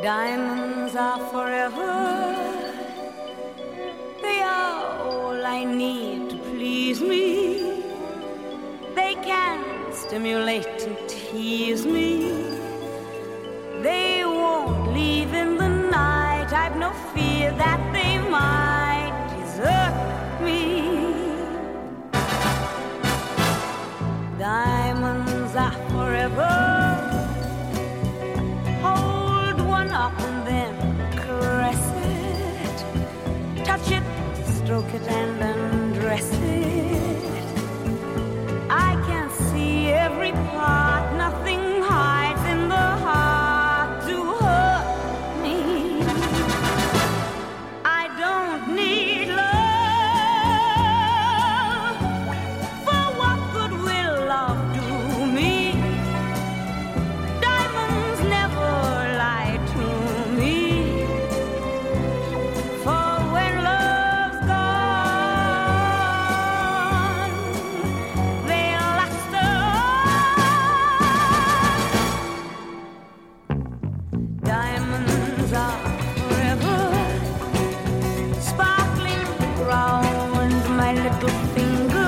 Diamonds are forever. They are all I need to please me. They can stimulate and tease me. They won't leave in the night. I've no fear that they might desert me. Diamonds are forever. Hold one up and then caress it. Touch it, stroke it and undress it. I can see every part. Nothing hides in the heart to hurt me. I don't need love. For what good will love do me? Diamonds never lie to me. For when love's gone, they'll last on. Diamonds are forever, sparkling round my little finger.